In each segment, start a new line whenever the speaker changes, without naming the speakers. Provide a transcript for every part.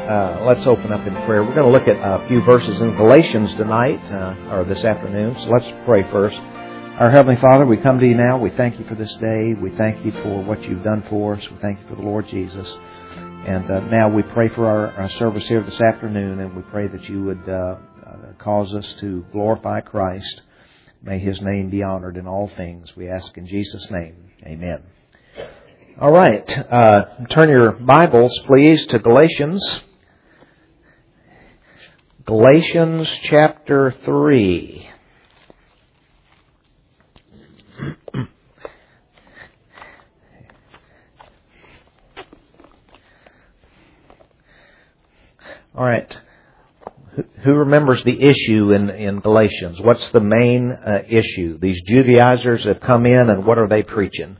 Let's open up in prayer. We're going to look at a few verses in Galatians tonight, or this afternoon. So let's pray first. Our Heavenly Father, we come to you now. We thank you for this day. We thank you for what you've done for us. We thank you for the Lord Jesus. And now we pray for our service here this afternoon, and we pray that you would cause us to glorify Christ. May His name be honored in all things. We ask in Jesus' name. Amen. All right. Turn your Bibles, please, to Galatians. Galatians chapter 3. All right. Who remembers the issue in Galatians? What's the main issue? These Judaizers have come in, and what are they preaching?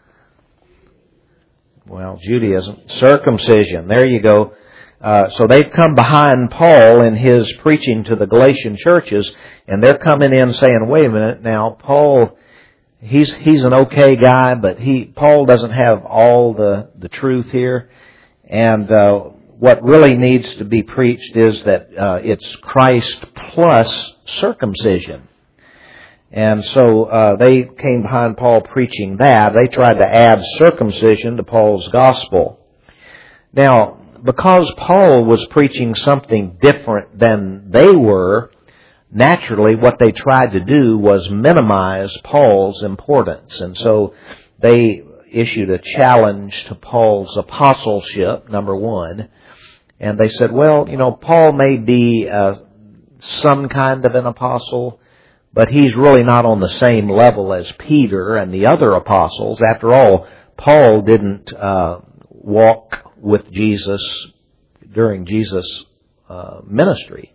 Well, Judaism, circumcision. There you go. So they've come behind Paul in his preaching to the Galatian churches, and they're coming in saying, wait a minute, now Paul, he's an okay guy, but Paul doesn't have all the truth here. And what really needs to be preached is that it's Christ plus circumcision. And so they came behind Paul preaching that. They tried to add circumcision to Paul's gospel. Now, because Paul was preaching something different than they were, naturally what they tried to do was minimize Paul's importance. And so they issued a challenge to Paul's apostleship, number one. And they said, well, Paul may be some kind of an apostle, but he's really not on the same level as Peter and the other apostles. After all, Paul didn't walk with Jesus during Jesus' ministry.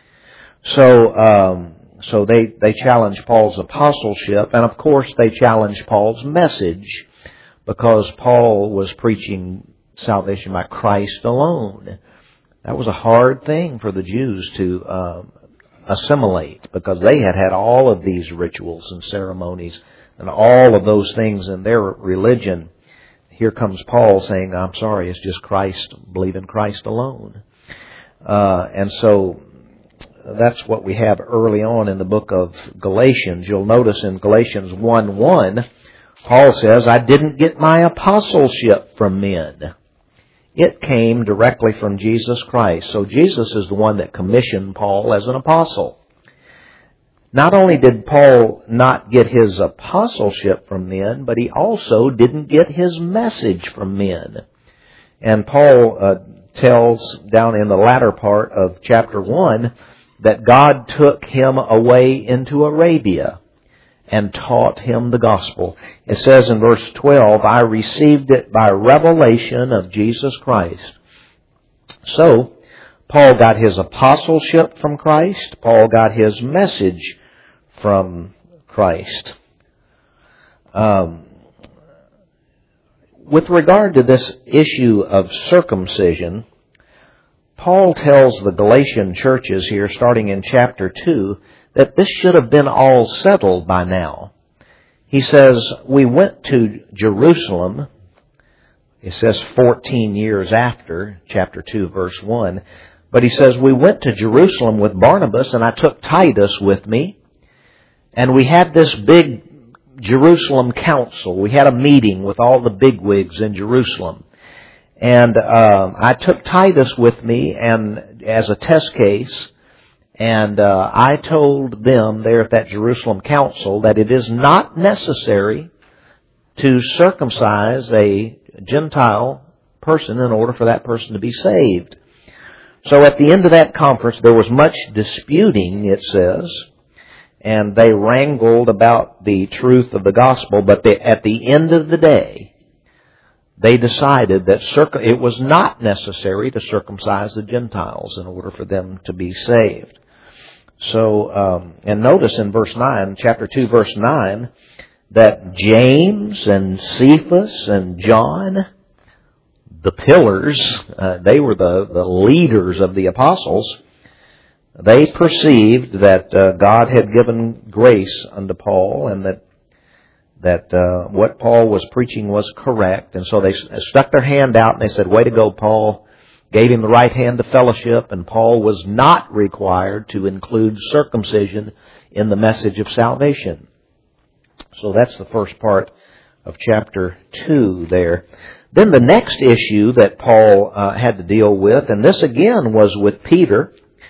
So they challenged Paul's apostleship, and of course they challenged Paul's message, because Paul was preaching salvation by Christ alone. That was a hard thing for the Jews to assimilate, because they had all of these rituals and ceremonies and all of those things in their religion. Here comes Paul saying, I'm sorry, it's just Christ, believe in Christ alone. And so that's what we have early on in the book of Galatians. You'll notice in Galatians 1:1, Paul says, I didn't get my apostleship from men. It came directly from Jesus Christ. So Jesus is the one that commissioned Paul as an apostle. Not only did Paul not get his apostleship from men, but he also didn't get his message from men. And Paul tells down in the latter part of chapter 1 that God took him away into Arabia and taught him the gospel. It says in verse 12, I received it by revelation of Jesus Christ. So, Paul got his apostleship from Christ. Paul got his message from Christ. With regard to this issue of circumcision, Paul tells the Galatian churches here, starting in chapter 2, that this should have been all settled by now. He says, we went to Jerusalem. It says 14 years after, chapter 2, verse 1. But he says, we went to Jerusalem with Barnabas, and I took Titus with me. And we had this big Jerusalem council. We had a meeting with all the bigwigs in Jerusalem. And I took Titus with me and as a test case. And I told them there at that Jerusalem council that it is not necessary to circumcise a Gentile person in order for that person to be saved. So at the end of that conference, there was much disputing, it says, and they wrangled about the truth of the gospel. But at the end of the day, they decided that it was not necessary to circumcise the Gentiles in order for them to be saved. So, and notice in verse 9, chapter 2, verse 9, that James and Cephas and John, the pillars, they were the leaders of the apostles, they perceived that God had given grace unto Paul, and that what Paul was preaching was correct. And so they stuck their hand out and they said, way to go, Paul. gave him the right hand of fellowship, and Paul was not required to include circumcision in the message of salvation. So that's the first part of chapter 2 there. Then the next issue that Paul had to deal with, and this again was with Peter,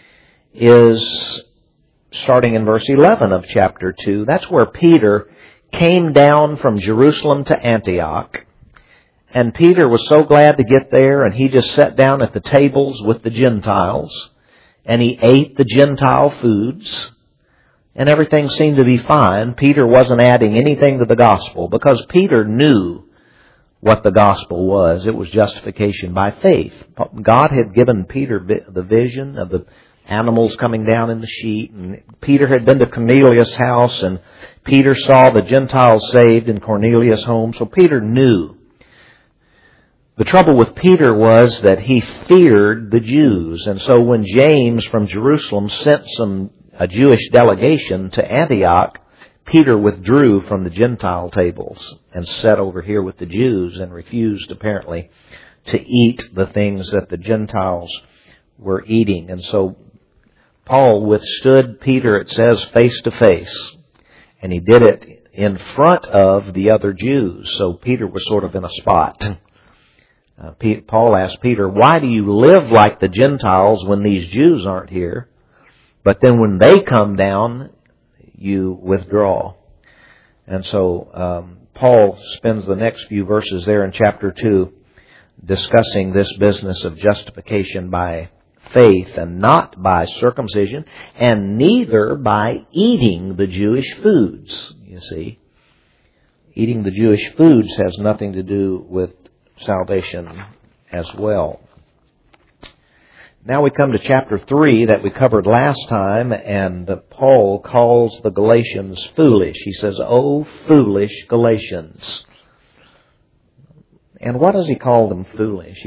is starting in verse 11 of chapter 2. That's where Peter came down from Jerusalem to Antioch. And Peter was so glad to get there, and he just sat down at the tables with the Gentiles, and he ate the Gentile foods, and everything seemed to be fine. Peter wasn't adding anything to the gospel, because Peter knew what the gospel was. It was justification by faith. God had given Peter the vision of the animals coming down in the sheet, and Peter had been to Cornelius' house, and Peter saw the Gentiles saved in Cornelius' home, so Peter knew. The trouble with Peter was that he feared the Jews, and so when James from Jerusalem sent a Jewish delegation to Antioch, Peter withdrew from the Gentile tables and sat over here with the Jews and refused apparently to eat the things that the Gentiles were eating. And so Paul withstood Peter, it says, face to face, and he did it in front of the other Jews. So Peter was sort of in a spot. Paul asked Peter, why do you live like the Gentiles when these Jews aren't here? But then when they come down, you withdraw. And so Paul spends the next few verses there in chapter 2 discussing this business of justification by faith and not by circumcision, and neither by eating the Jewish foods. You see, eating the Jewish foods has nothing to do with salvation as well. Now we come to chapter 3 that we covered last time, and Paul calls the Galatians foolish. He says, "O foolish Galatians." And what does he call them foolish?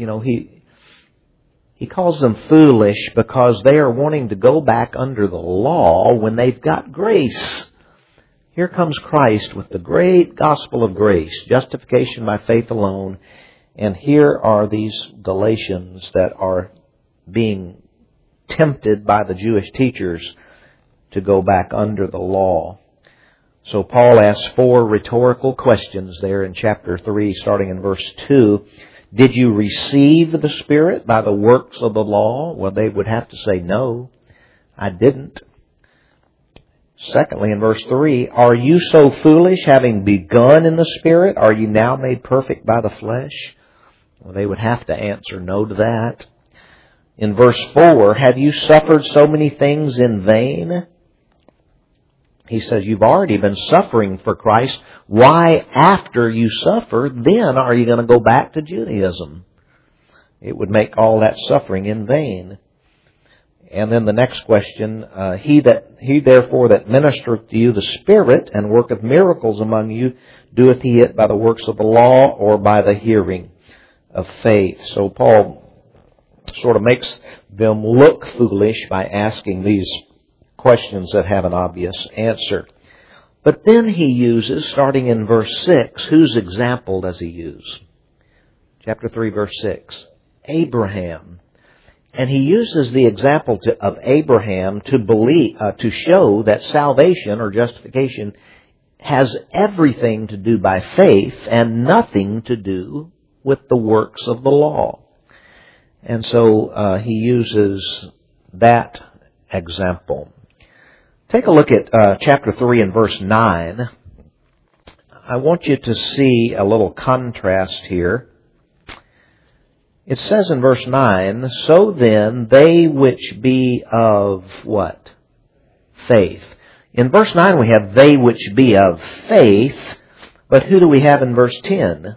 He calls them foolish because they are wanting to go back under the law when they've got grace. Here comes Christ with the great gospel of grace, justification by faith alone. And here are these Galatians that are being tempted by the Jewish teachers to go back under the law. So Paul asks 4 rhetorical questions there in chapter 3, starting in verse 2. Did you receive the Spirit by the works of the law? Well, they would have to say, no, I didn't. Secondly, in verse 3, are you so foolish, having begun in the Spirit? Are you now made perfect by the flesh? Well, they would have to answer no to that. In verse 4, have you suffered so many things in vain? He says, you've already been suffering for Christ. Why, after you suffer, then are you going to go back to Judaism? It would make all that suffering in vain. And then the next question, he therefore that ministereth to you the Spirit and worketh miracles among you, doeth he it by the works of the law or by the hearing of faith? So Paul sort of makes them look foolish by asking these questions that have an obvious answer. But then he uses, starting in verse 6, whose example does he use? Chapter 3, verse 6. Abraham. And he uses the example of Abraham to show that salvation or justification has everything to do by faith and nothing to do with the works of the law. And so he uses that example. Take a look at chapter 3 and verse 9. I want you to see a little contrast here. It says in verse 9, so then they which be of what? Faith. In verse 9 we have they which be of faith, but who do we have in verse 10?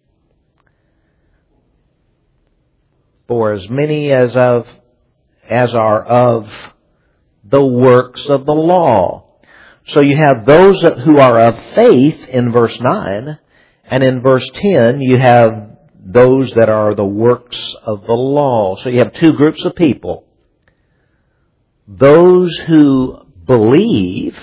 For as many as are of the works of the law. So you have those who are of faith in verse 9, and in verse 10 you have those that are the works of the law. So you have 2 groups of people. Those who believe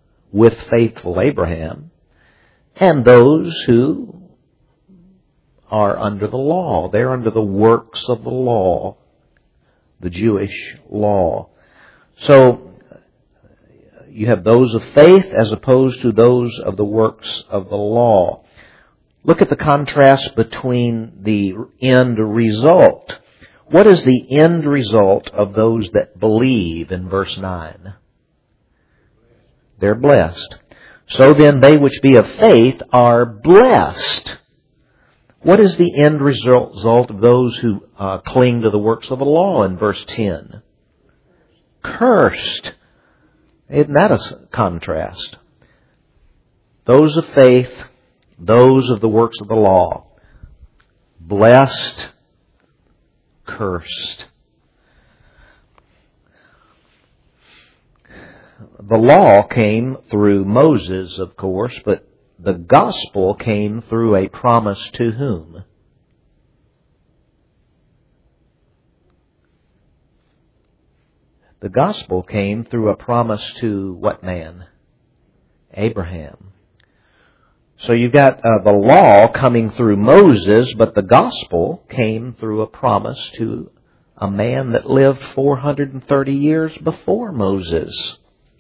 with faithful Abraham, and those who are under the law. They're under the works of the law, the Jewish law. So you have those of faith as opposed to those of the works of the law. Look at the contrast between the end result. What is the end result of those that believe in verse 9? They're blessed. So then they which be of faith are blessed. What is the end result of those who cling to the works of the law in verse 10? Cursed. Isn't that a contrast? Those of faith, those of the works of the law. Blessed, cursed. The law came through Moses, of course, but the gospel came through a promise to whom? The gospel came through a promise to what man? Abraham. So you've got the law coming through Moses, but the gospel came through a promise to a man that lived 430 years before Moses.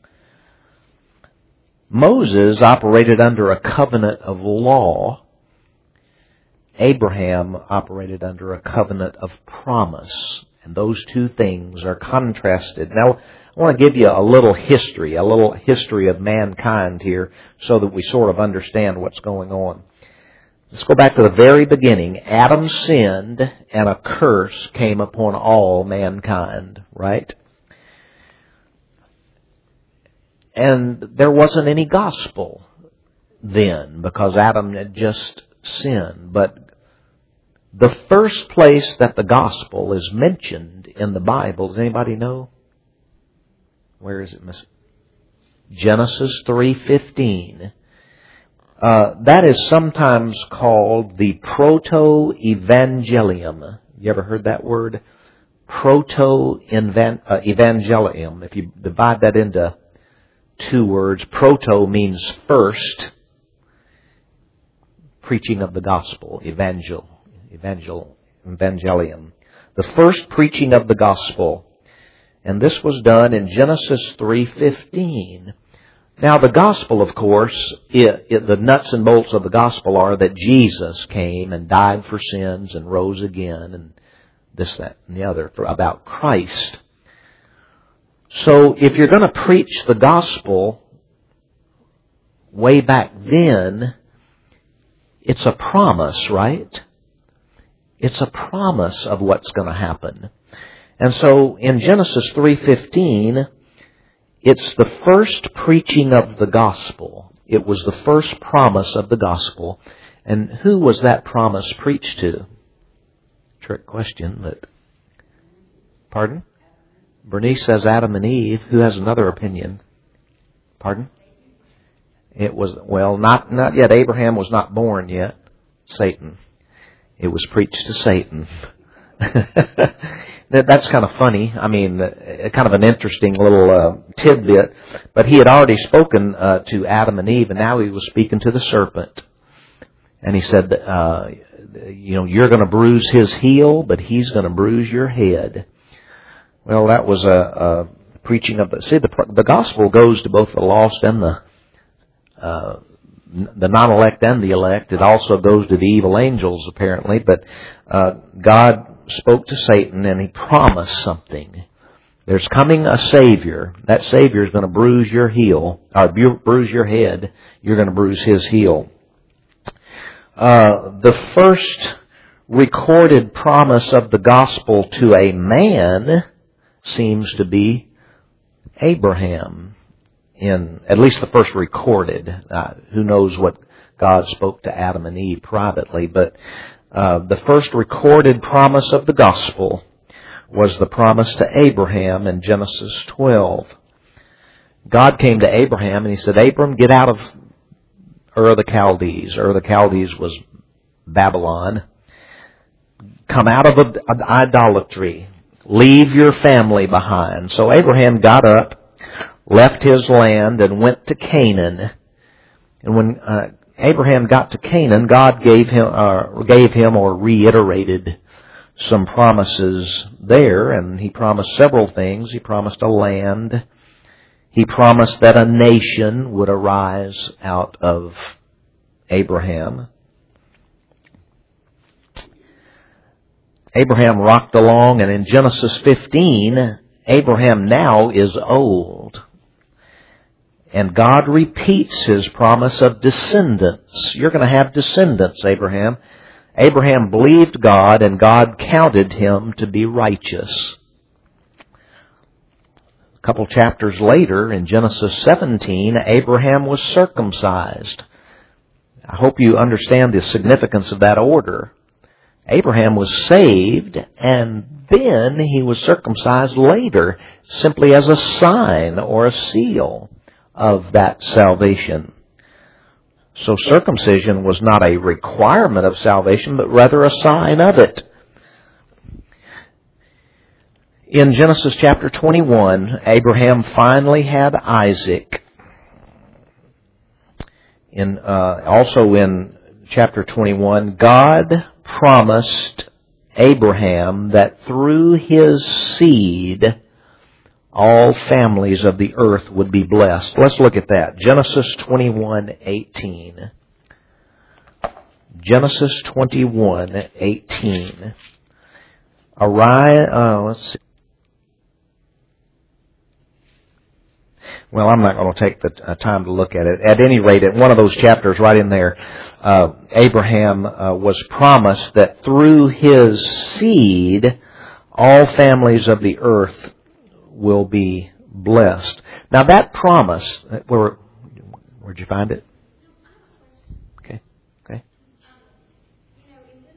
Moses operated under a covenant of law. Abraham operated under a covenant of promise. And those two things are contrasted. Now, I want to give you a little history of mankind here so that we sort of understand what's going on. Let's go back to the very beginning. Adam sinned and a curse came upon all mankind, right? And there wasn't any gospel then because Adam had just sinned. But the first place that the gospel is mentioned in the Bible, does anybody know? Where is it, Miss? Genesis 3:15. That is sometimes called the proto-evangelium. You ever heard that word? Proto-evangelium. If you divide that into two words, proto means first, preaching of the gospel, evangelium. The first preaching of the gospel. And this was done in Genesis 3:15. Now the gospel, of course, the nuts and bolts of the gospel are that Jesus came and died for sins and rose again and this, that, and the other about Christ. So if you're going to preach the gospel way back then, it's a promise, right? It's a promise of what's going to happen. And so in Genesis 3:15, it's the first preaching of the gospel. It was the first promise of the gospel. And who was that promise preached to? Trick question, but... Pardon? Bernice says Adam and Eve. Who has another opinion? Pardon? It was, well, not yet. Abraham was not born yet. Satan. It was preached to Satan. That's kind of funny. I mean, kind of an interesting little tidbit. But he had already spoken to Adam and Eve, and now he was speaking to the serpent. And he said, you're going to bruise his heel, but he's going to bruise your head. Well, that was a preaching of the... See, the gospel goes to both the lost and the non-elect and the elect. It also goes to the evil angels, apparently. But God spoke to Satan and he promised something. There's coming a Savior. That Savior is going to bruise your heel, or bruise your head. You're going to bruise his heel. The first recorded promise of the gospel to a man seems to be Abraham. At least the first recorded. Who knows what God spoke to Adam and Eve privately, but the first recorded promise of the gospel was the promise to Abraham in Genesis 12. God came to Abraham and he said, Abram, get out of Ur of the Chaldees. Ur of the Chaldees was Babylon. Come out of idolatry. Leave your family behind. So Abraham got up, left his land, and went to Canaan. And when Abraham got to Canaan, God gave him or reiterated some promises there, and He promised several things. He promised a land. He promised that a nation would arise out of Abraham. Abraham rocked along, and in Genesis 15, Abraham now is old. And God repeats His promise of descendants. You're going to have descendants, Abraham. Abraham believed God, and God counted him to be righteous. A couple chapters later, in Genesis 17, Abraham was circumcised. I hope you understand the significance of that order. Abraham was saved, and then he was circumcised later, simply as a sign or a seal of that salvation. So circumcision was not a requirement of salvation, but rather a sign of it. In Genesis chapter 21, Abraham finally had Isaac. Also in chapter 21, God promised Abraham that through his seed, all families of the earth would be blessed. Let's look at that. Genesis 21:18. Genesis 21:18. Let's see. Well, I'm not going to take the time to look at it. At any rate, at one of those chapters right in there, Abraham was promised that through his seed, all families of the earth will be blessed. Now that promise, where'd you find it? Okay.
In Genesis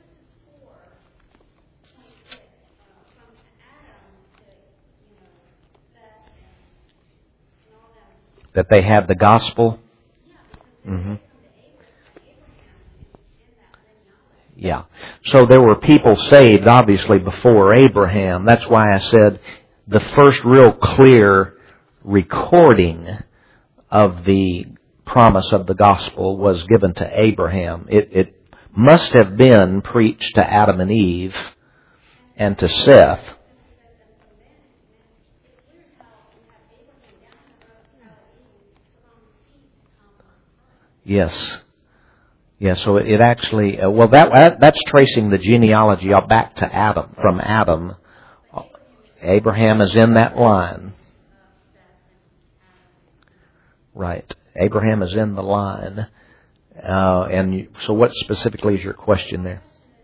4:26, from Adam to Seth and all them.
That they had the gospel? Mm-hmm. Yeah. So there were people saved, obviously, before Abraham. That's why I said the first real clear recording of the promise of the gospel was given to Abraham. It must have been preached to Adam and Eve and to Seth. Yes. Yeah, so it actually, that's tracing the genealogy back to Adam, from Adam. Abraham is in that line. Right. Abraham is in the line. So what specifically is your question there?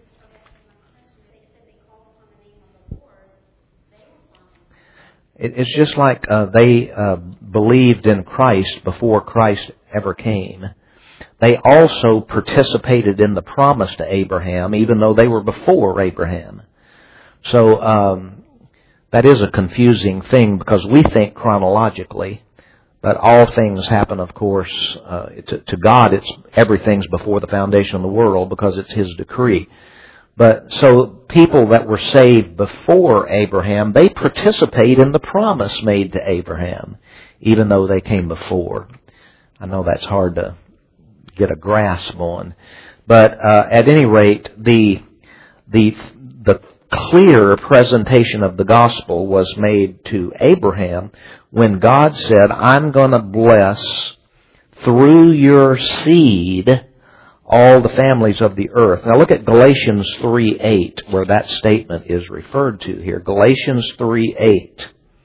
It's just like they believed in Christ before Christ ever came. They also participated in the promise to Abraham, even though they were before Abraham. So that is a confusing thing because we think chronologically, but all things happen, of course, to God. Everything's before the foundation of the world because it's His decree. But so people that were saved before Abraham, they participate in the promise made to Abraham, even though they came before. I know that's hard to get a grasp on, but at any rate, the clear presentation of the gospel was made to Abraham when God said, "I'm going to bless through your seed all the families of the earth." Now look at Galatians 3:8, where that statement is referred to here. Galatians 3:8.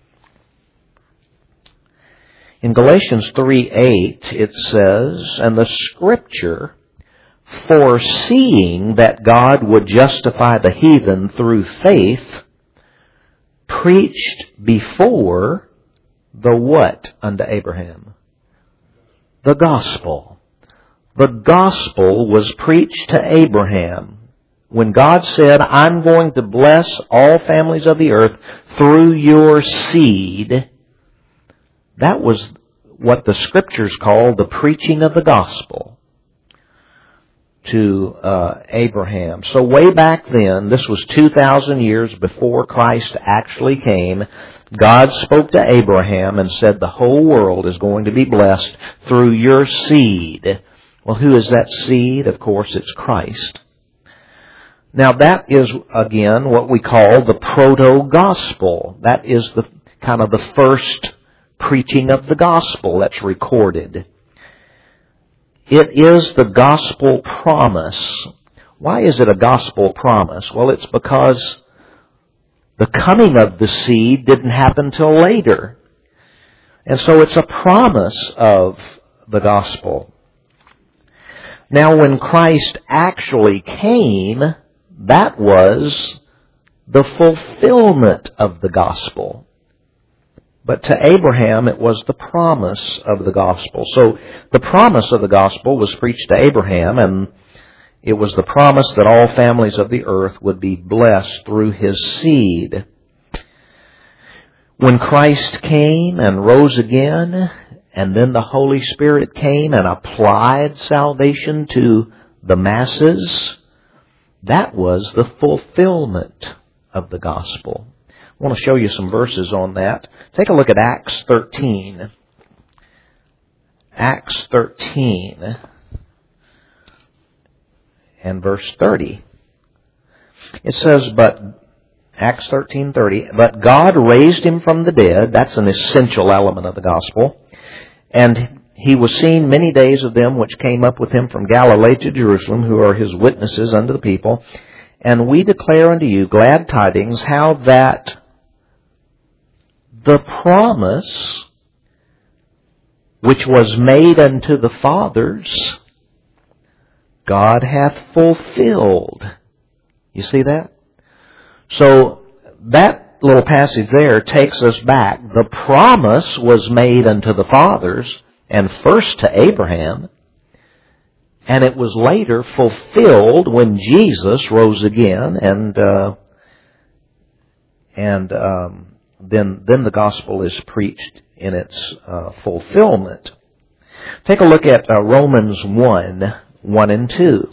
In Galatians 3:8 it says, "And the Scripture, foreseeing that God would justify the heathen through faith, preached before the what unto Abraham? The gospel." The gospel was preached to Abraham. When God said, "I'm going to bless all families of the earth through your seed," that was what the Scriptures call the preaching of the gospel to Abraham. So way back then, this was 2,000 years before Christ actually came, God spoke to Abraham and said, "The whole world is going to be blessed through your seed." Well, who is that seed? Of course, it's Christ. Now that is, again, what we call the proto-gospel. That is the kind of the first preaching of the gospel that's recorded. It is the gospel promise. Why is it a gospel promise? Well, it's because the coming of the seed didn't happen till later. And so it's a promise of the gospel. Now, when Christ actually came, that was the fulfillment of the gospel. But to Abraham, it was the promise of the gospel. So the promise of the gospel was preached to Abraham, and it was the promise that all families of the earth would be blessed through his seed. When Christ came and rose again, and then the Holy Spirit came and applied salvation to the masses, that was the fulfillment of the gospel. I want to show you some verses on that. Take a look at Acts 13. Acts 13 and verse 30. It says, Acts 13:30, but God raised him from the dead. That's an essential element of the gospel. And he was seen many days of them which came up with him from Galilee to Jerusalem, who are his witnesses unto the people. And we declare unto you glad tidings, how that the promise which was made unto the fathers, God hath fulfilled. You see that? So that little passage there takes us back. The promise was made unto the fathers, and first to Abraham, and it was later fulfilled when Jesus rose again, and then the gospel is preached in its fulfillment. Take a look at Romans 1 and 2.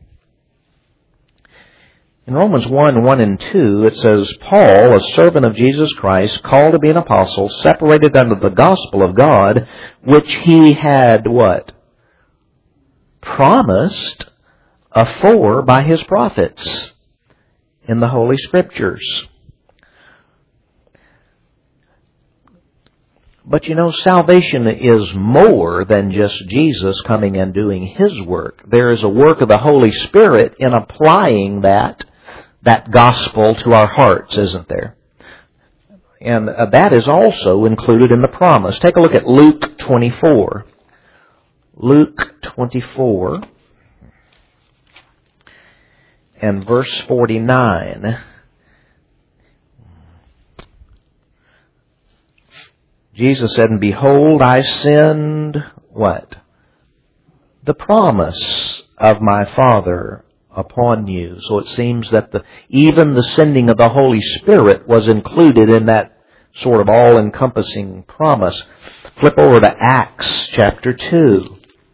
In Romans 1 and 2, it says, Paul, a servant of Jesus Christ, called to be an apostle, separated unto the gospel of God, which he had, what? Promised afore by his prophets in the Holy Scriptures. But you know, salvation is more than just Jesus coming and doing his work. There is a work of the Holy Spirit in applying that gospel to our hearts, isn't there? And that is also included in the promise. Take a look at Luke 24. Luke 24 and verse 49. Jesus said, and behold, I send, what? The promise of my Father upon you. So it seems that even the sending of the Holy Spirit was included in that sort of all-encompassing promise. Flip over to Acts chapter 2.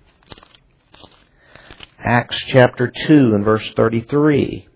Acts chapter 2 and verse 33.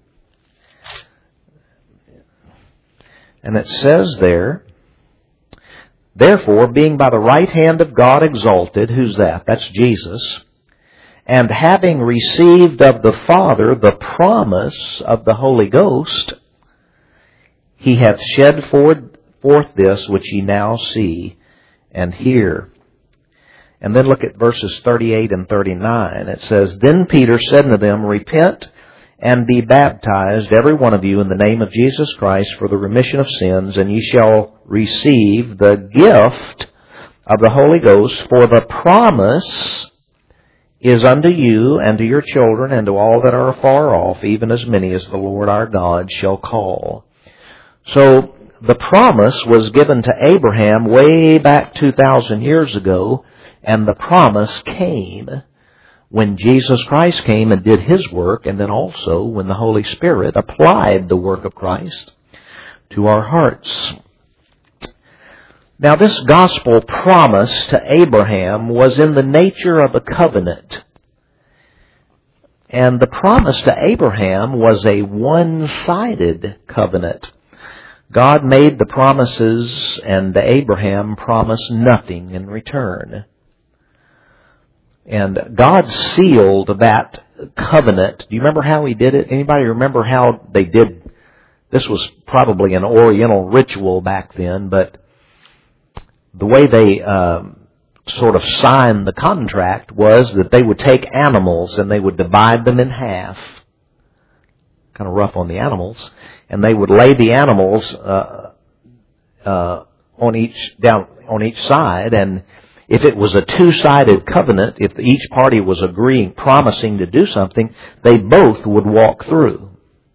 And it says there, therefore, being by the right hand of God exalted, who's that? That's Jesus. And having received of the Father the promise of the Holy Ghost, he hath shed forth this which ye now see and hear. And then look at verses 38 and 39. It says, then Peter said unto them, repent and be baptized, every one of you, in the name of Jesus Christ for the remission of sins, and ye shall receive the gift of the Holy Ghost, for the promise is unto you and to your children and to all that are afar off, even as many as the Lord our God shall call. So the promise was given to Abraham way back 2,000 years ago, and the promise came when Jesus Christ came and did his work, and then also when the Holy Spirit applied the work of Christ to our hearts. Now, this gospel promise to Abraham was in the nature of a covenant. And the promise to Abraham was a one-sided covenant. God made the promises, and Abraham promised nothing in return. And God sealed that covenant. Do you remember how He did it? Anybody remember how they did? This was probably an Oriental ritual back then, but the way they sort of signed the contract was that they would take animals and they would divide them in half. Kind of rough on the animals. And they would lay the animals on each side, and if it was a two-sided covenant, if each party was agreeing, promising to do something, they both would walk through.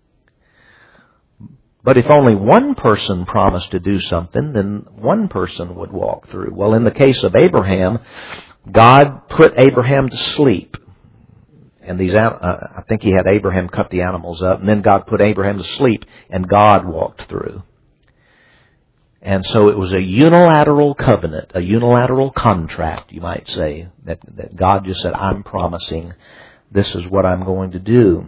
But if only one person promised to do something, then one person would walk through. Well, in the case of Abraham, God put Abraham to sleep. And I think He had Abraham cut the animals up, and then God put Abraham to sleep, and God walked through. And so it was a unilateral covenant, a unilateral contract, you might say, that God just said, I'm promising this is what I'm going to do.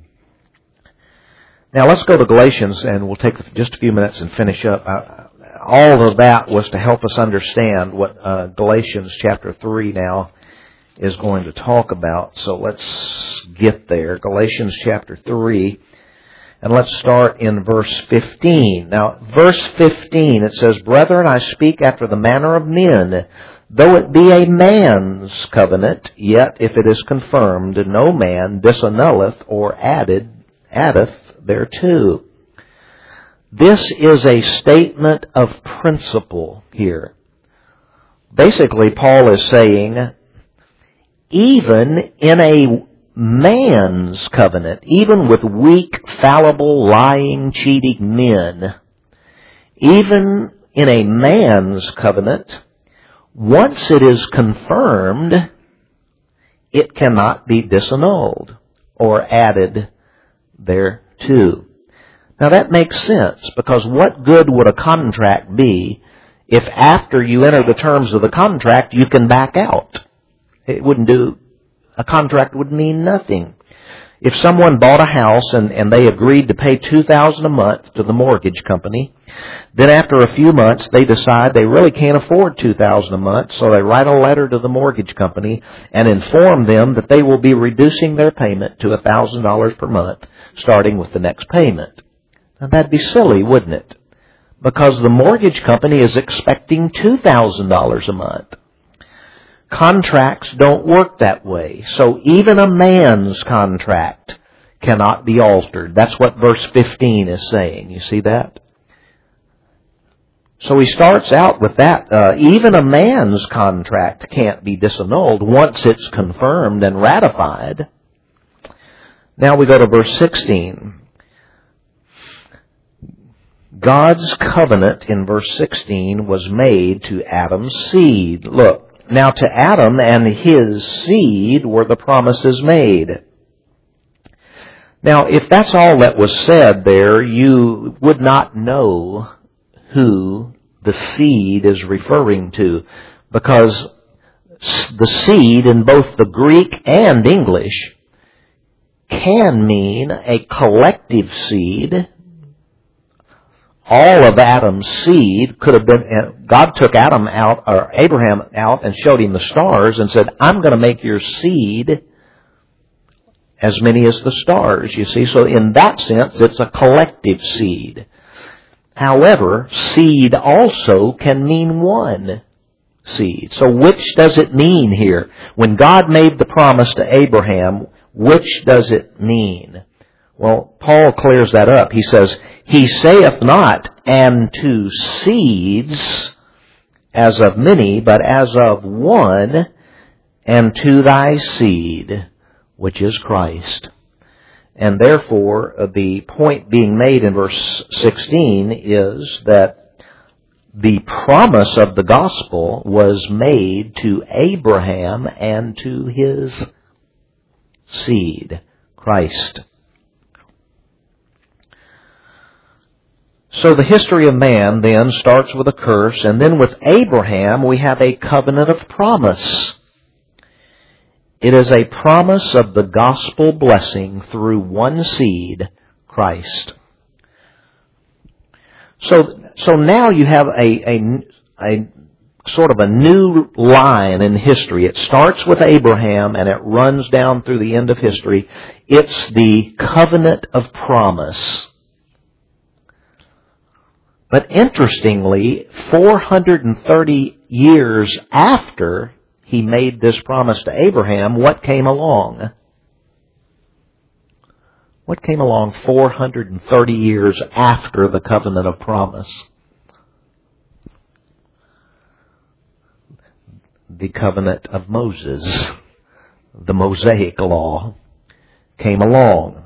Now let's go to Galatians, and we'll take just a few minutes and finish up. All of that was to help us understand what Galatians chapter 3 now is going to talk about. So let's get there. Galatians chapter 3. And let's start in verse 15. Now, verse 15, it says, Brethren, I speak after the manner of men, though it be a man's covenant, yet if it is confirmed, no man disannulleth or addeth thereto. This is a statement of principle here. Basically, Paul is saying, even in a man's covenant, even with weak, fallible, lying, cheating men, even in a man's covenant, once it is confirmed, it cannot be disannulled or added thereto. Now that makes sense, because what good would a contract be if after you enter the terms of the contract you can back out? It wouldn't do. A contract would mean nothing. If someone bought a house and they agreed to pay $2,000 a month to the mortgage company, then after a few months they decide they really can't afford $2,000 a month, so they write a letter to the mortgage company and inform them that they will be reducing their payment to $1,000 per month, starting with the next payment. Now that'd be silly, wouldn't it? Because the mortgage company is expecting $2,000 a month. Contracts don't work that way. So even a man's contract cannot be altered. That's what verse 15 is saying. You see that? So he starts out with that. Even a man's contract can't be disannulled once it's confirmed and ratified. Now we go to verse 16. God's covenant in verse 16 was made to Adam's seed. Look. Now to Adam and his seed were the promises made. Now, if that's all that was said there, you would not know who the seed is referring to, because the seed in both the Greek and English can mean a collective seed. All of Adam's seed could have been, God took Abraham out and showed him the stars and said, I'm going to make your seed as many as the stars, you see. So in that sense, it's a collective seed. However, seed also can mean one seed. So which does it mean here? When God made the promise to Abraham, which does it mean? Well, Paul clears that up. He says, He saith not, and to seeds as of many, but as of one, and to thy seed, which is Christ. And therefore, the point being made in verse 16 is that the promise of the gospel was made to Abraham and to his seed, Christ. So the history of man then starts with a curse, and then with Abraham we have a covenant of promise. It is a promise of the gospel blessing through one seed, Christ. So now you have a sort of a new line in history. It starts with Abraham and it runs down through the end of history. It's the covenant of promise. But interestingly, 430 years after he made this promise to Abraham, what came along? What came along 430 years after the covenant of promise? The covenant of Moses, the Mosaic law, came along.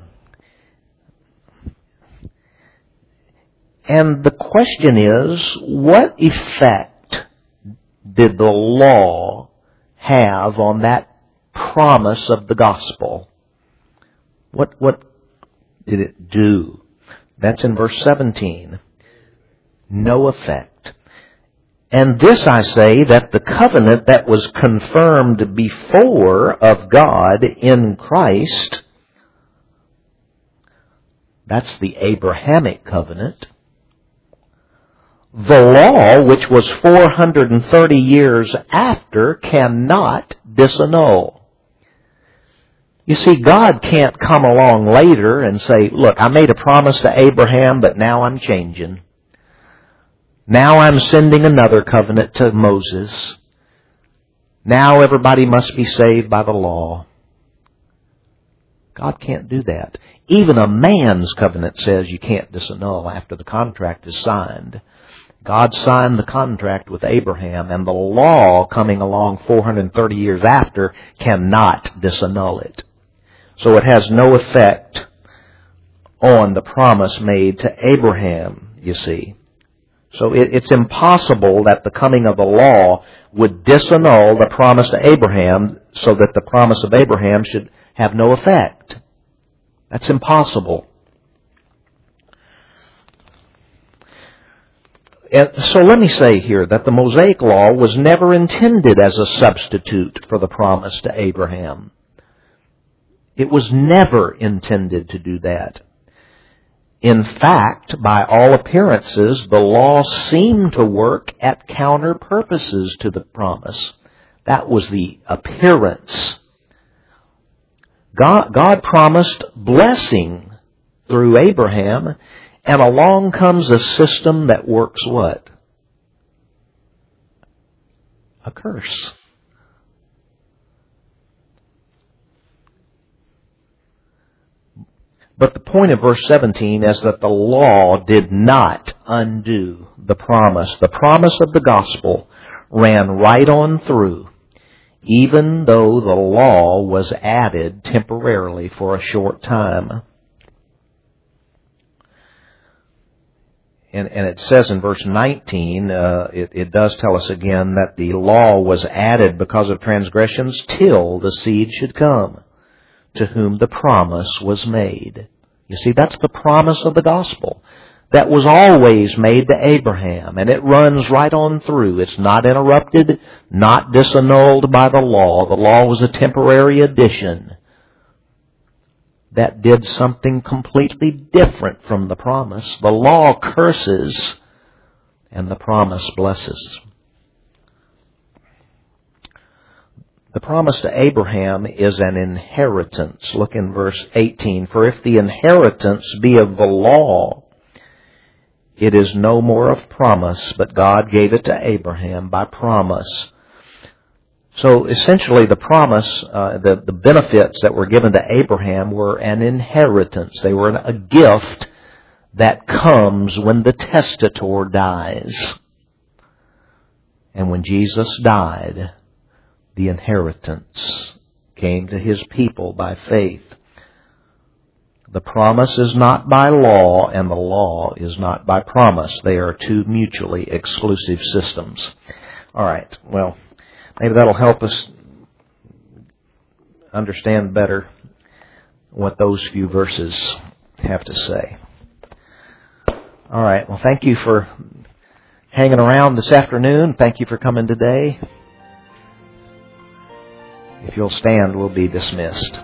And the question is, what effect did the law have on that promise of the gospel? What did it do? That's in verse 17. No effect. And this I say, that the covenant that was confirmed before of God in Christ, that's the Abrahamic covenant. The law, which was 430 years after, cannot disannul. You see, God can't come along later and say, look, I made a promise to Abraham, but now I'm changing. Now I'm sending another covenant to Moses. Now everybody must be saved by the law. God can't do that. Even a man's covenant says you can't disannul after the contract is signed. God signed the contract with Abraham, and the law coming along 430 years after cannot disannul it. So it has no effect on the promise made to Abraham, you see. So it's impossible that the coming of the law would disannul the promise to Abraham so that the promise of Abraham should have no effect. That's impossible. And so let me say here that the Mosaic law was never intended as a substitute for the promise to Abraham. It was never intended to do that. In fact, by all appearances, the law seemed to work at counter purposes to the promise. That was the appearance. God promised blessing through Abraham, and along comes a system that works what? A curse. But the point of verse 17 is that the law did not undo the promise. The promise of the gospel ran right on through, even though the law was added temporarily for a short time. And it says in verse 19, it does tell us again that the law was added because of transgressions till the seed should come, to whom the promise was made. You see, that's the promise of the gospel that was always made to Abraham, and it runs right on through. It's not interrupted, not disannulled by the law. The law was a temporary addition that did something completely different from the promise. The law curses, and the promise blesses. The promise to Abraham is an inheritance. Look in verse 18. For if the inheritance be of the law, it is no more of promise, but God gave it to Abraham by promise. So essentially the promise, the benefits that were given to Abraham were an inheritance. They were a gift that comes when the testator dies. And when Jesus died, the inheritance came to His people by faith. The promise is not by law, and the law is not by promise. They are two mutually exclusive systems. All right, well, maybe that'll help us understand better what those few verses have to say. All right, well, thank you for hanging around this afternoon. Thank you for coming today. If you'll stand, we'll be dismissed.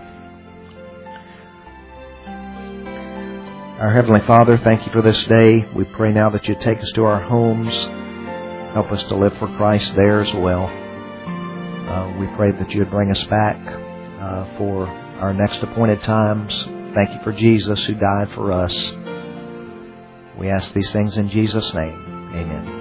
Our Heavenly Father, thank you for this day. We pray now that you take us to our homes. Help us to live for Christ there as well. We pray that you would bring us back for our next appointed times. Thank you for Jesus who died for us. We ask these things in Jesus' name. Amen.